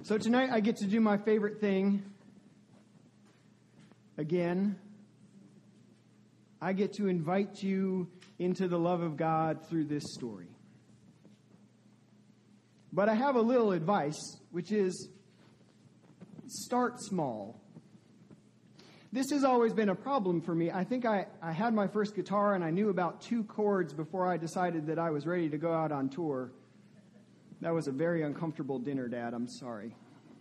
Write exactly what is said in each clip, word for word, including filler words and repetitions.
So tonight I get to do my favorite thing again. I get to invite you into the love of God through this story. But I have a little advice, which is start small. This has always been a problem for me. I think I, I had my first guitar and I knew about two chords before I decided that I was ready to go out on tour. That was a very uncomfortable dinner, Dad. I'm sorry.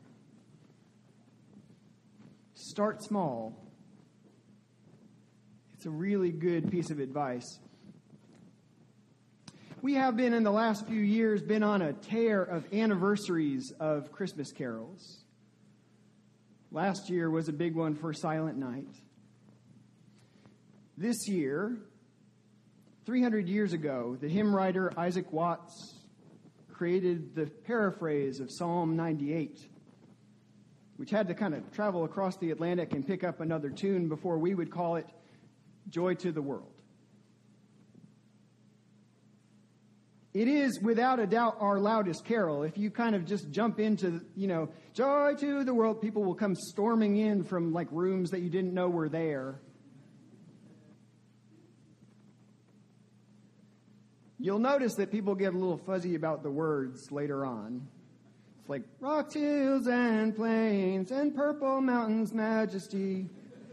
Start small. It's a really good piece of advice. We have been, in the last few years, been on a tear of anniversaries of Christmas carols. Last year was a big one for Silent Night. This year, three hundred years ago, the hymn writer Isaac Watts created the paraphrase of Psalm ninety-eight, which had to kind of travel across the Atlantic and pick up another tune before we would call it Joy to the World. It is, without a doubt, our loudest carol. If you kind of just jump into, you know, joy to the world, people will come storming in from, like, rooms that you didn't know were there. You'll notice that people get a little fuzzy about the words later on. It's like, rocks, hills, and plains, and purple mountains' majesty.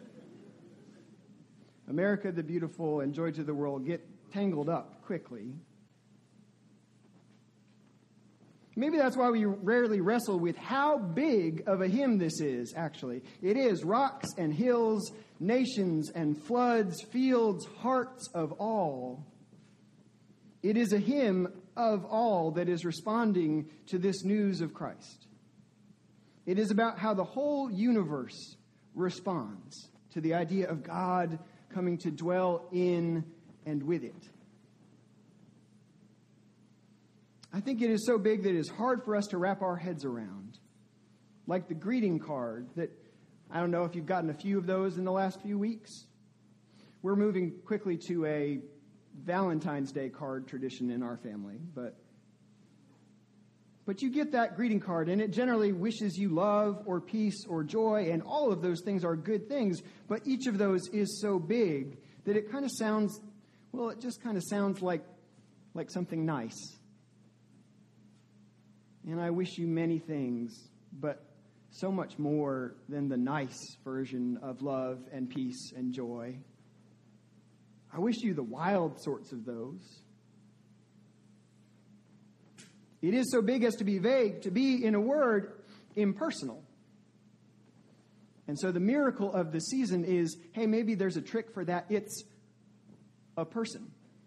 America the beautiful and joy to the world get tangled up quickly. Maybe that's why we rarely wrestle with how big of a hymn this is, actually. It is rocks and hills, nations and floods, fields, hearts of all. It is a hymn of all that is responding to this news of Christ. It is about how the whole universe responds to the idea of God coming to dwell in and with it. I think it is so big that it is hard for us to wrap our heads around. Like the greeting card that, I don't know if you've gotten a few of those in the last few weeks. We're moving quickly to a Valentine's Day card tradition in our family, but but you get that greeting card and it generally wishes you love or peace or joy, and all of those things are good things, but each of those is so big that it kind of sounds, well, it just kind of sounds like like something nice. And I wish you many things, but so much more than the nice version of love and peace and joy. I wish you the wild sorts of those. It is so big as to be vague, to be, in a word, impersonal. And so the miracle of the season is, hey, maybe there's a trick for that. It's a person.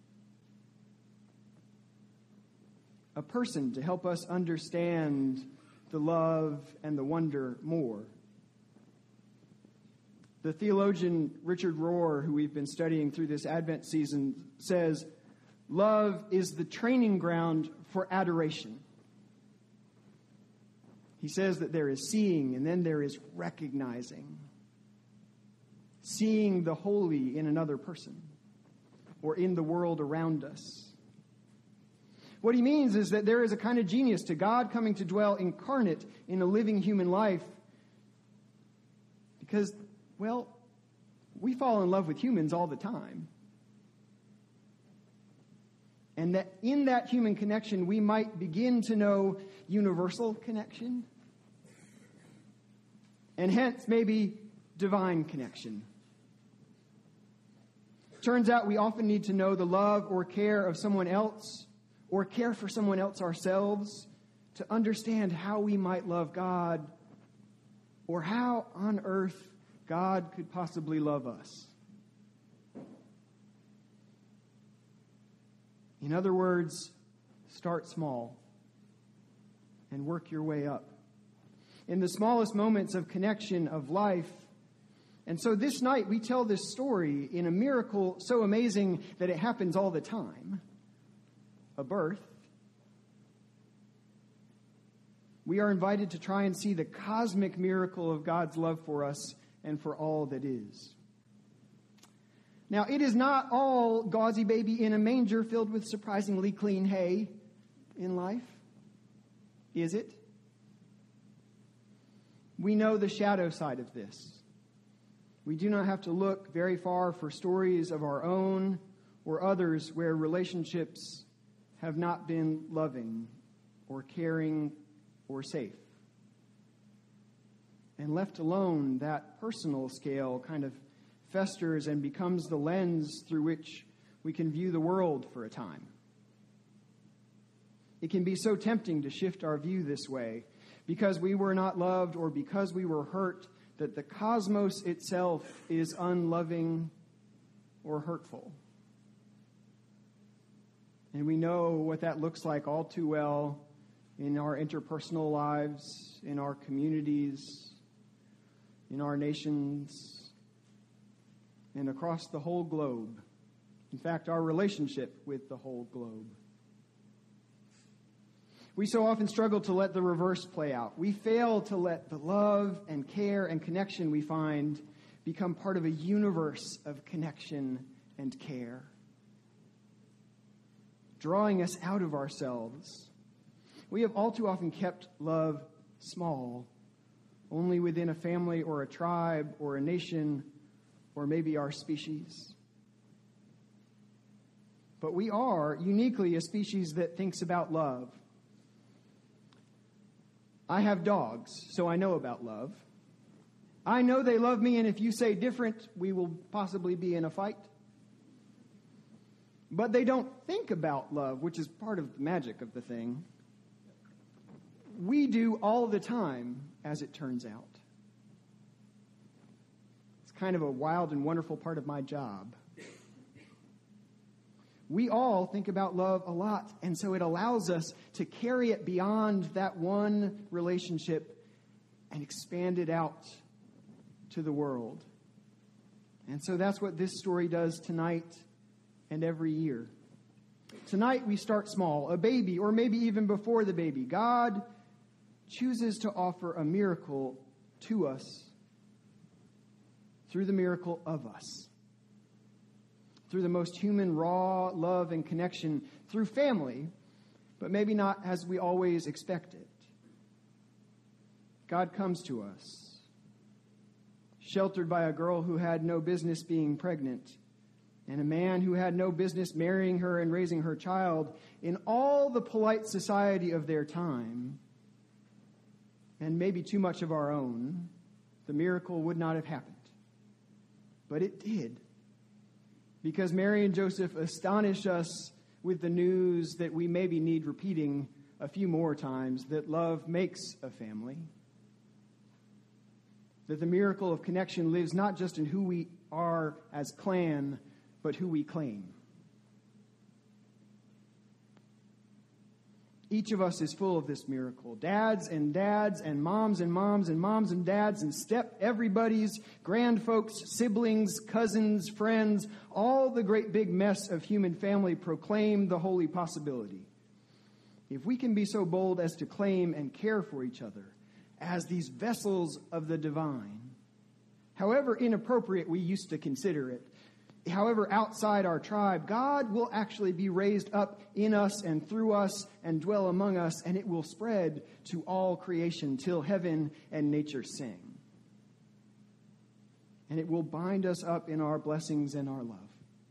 A person to help us understand the love and the wonder more. The theologian Richard Rohr, who we've been studying through this Advent season, says, love is the training ground for adoration. He says that there is seeing and then there is recognizing. Seeing the holy in another person or in the world around us. What he means is that there is a kind of genius to God coming to dwell incarnate in a living human life. Because, well, we fall in love with humans all the time. And that in that human connection, we might begin to know universal connection. And hence, maybe divine connection. Turns out we often need to know the love or care of someone else, or care for someone else ourselves, to understand how we might love God, or how on earth God could possibly love us. In other words, start small and work your way up. In the smallest moments of connection of life. And so this night we tell this story in a miracle so amazing that it happens all the time. A birth. We are invited to try and see the cosmic miracle of God's love for us and for all that is. Now, it is not all gauzy baby in a manger filled with surprisingly clean hay in life, is it? We know the shadow side of this. We do not have to look very far for stories of our own or others where relationships have not been loving or caring or safe. And left alone, that personal scale kind of festers and becomes the lens through which we can view the world for a time. It can be so tempting to shift our view this way because we were not loved or because we were hurt, that the cosmos itself is unloving or hurtful. And we know what that looks like all too well in our interpersonal lives, in our communities, in our nations, and across the whole globe. In fact, our relationship with the whole globe. We so often struggle to let the reverse play out. We fail to let the love and care and connection we find become part of a universe of connection and care, drawing us out of ourselves. We have all too often kept love small, only within a family or a tribe or a nation or maybe our species. But we are uniquely a species that thinks about love. I have dogs, so I know about love. I know they love me, and if you say different, we will possibly be in a fight. But they don't think about love, which is part of the magic of the thing. We do all the time, as it turns out. It's kind of a wild and wonderful part of my job. We all think about love a lot, and so it allows us to carry it beyond that one relationship and expand it out to the world. And so that's what this story does tonight and every year. Tonight we start small, a baby, or maybe even before the baby. God chooses to offer a miracle to us through the miracle of us. Through the most human, raw love and connection, through family, but maybe not as we always expect it. God comes to us, sheltered by a girl who had no business being pregnant, and a man who had no business marrying her and raising her child in all the polite society of their time, and maybe too much of our own. The miracle would not have happened. But it did. Because Mary and Joseph astonish us with the news that we maybe need repeating a few more times, that love makes a family. That the miracle of connection lives not just in who we are as clan, but who we claim. Each of us is full of this miracle. Dads and dads and moms and moms and moms and dads and step everybody's, grand folks, siblings, cousins, friends, all the great big mess of human family proclaim the holy possibility. If we can be so bold as to claim and care for each other as these vessels of the divine, however inappropriate we used to consider it, however outside our tribe, God will actually be raised up in us and through us and dwell among us, and it will spread to all creation till heaven and nature sing. And it will bind us up in our blessings and our love.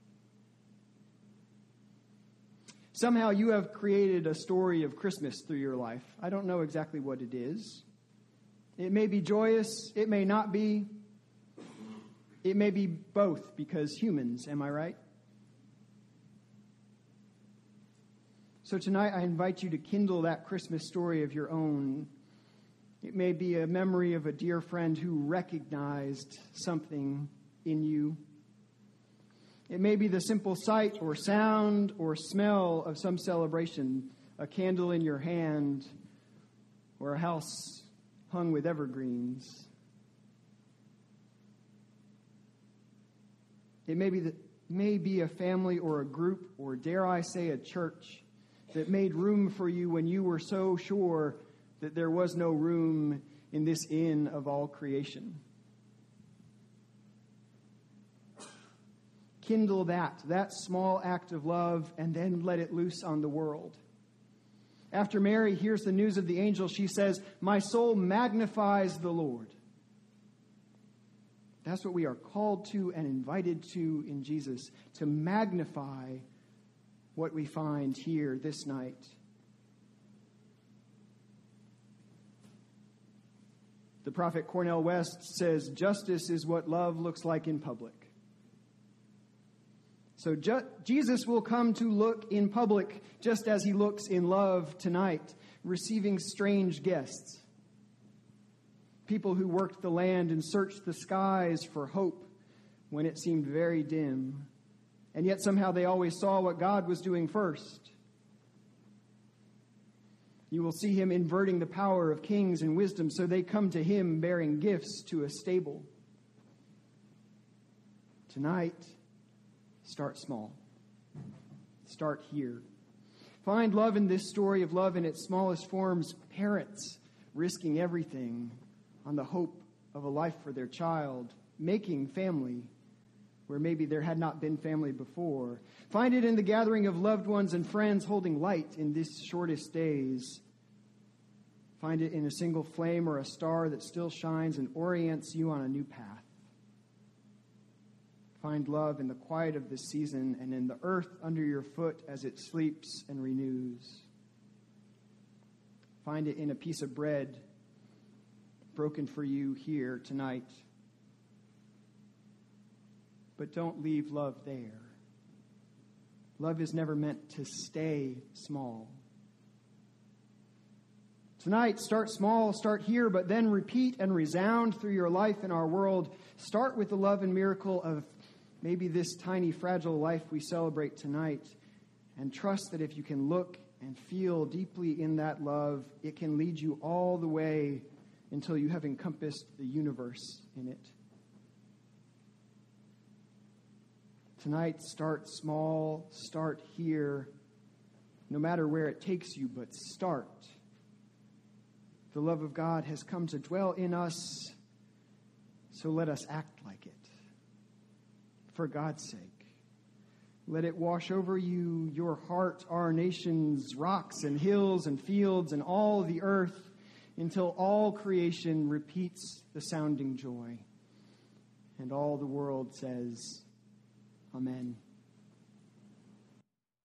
Somehow you have created a story of Christmas through your life. I don't know exactly what it is. It may be joyous, it may not be. It may be both, because humans, am I right? So tonight I invite you to kindle that Christmas story of your own. It may be a memory of a dear friend who recognized something in you. It may be the simple sight or sound or smell of some celebration, a candle in your hand or a house hung with evergreens. It may be, the, may be a family or a group, or dare I say a church, that made room for you when you were so sure that there was no room in this inn of all creation. Kindle that, that small act of love, and then let it loose on the world. After Mary hears the news of the angel, she says, "My soul magnifies the Lord." That's what we are called to and invited to in Jesus, to magnify what we find here this night. The prophet Cornel West says, "Justice is what love looks like in public." So ju- Jesus will come to look in public just as he looks in love tonight, receiving strange guests. People who worked the land and searched the skies for hope when it seemed very dim. And yet somehow they always saw what God was doing first. You will see him inverting the power of kings and wisdom, so they come to him bearing gifts to a stable. Tonight, start small. Start here. Find love in this story of love in its smallest forms. Parents risking everything on the hope of a life for their child, making family where maybe there had not been family before. Find it in the gathering of loved ones and friends holding light in these shortest days. Find it in a single flame or a star that still shines and orients you on a new path. Find love in the quiet of this season and in the earth under your foot as it sleeps and renews. Find it in a piece of bread broken for you here tonight. But don't leave love there. Love is never meant to stay small. Tonight, start small, start here, but then repeat and resound through your life in our world. Start with the love and miracle of maybe this tiny, fragile life we celebrate tonight, and trust that if you can look and feel deeply in that love, it can lead you all the way until you have encompassed the universe in it. Tonight, start small, start here, no matter where it takes you, but start. The love of God has come to dwell in us, so let us act like it. For God's sake, let it wash over you, your heart, our nations, rocks and hills and fields and all the earth, until all creation repeats the sounding joy. And all the world says, Amen.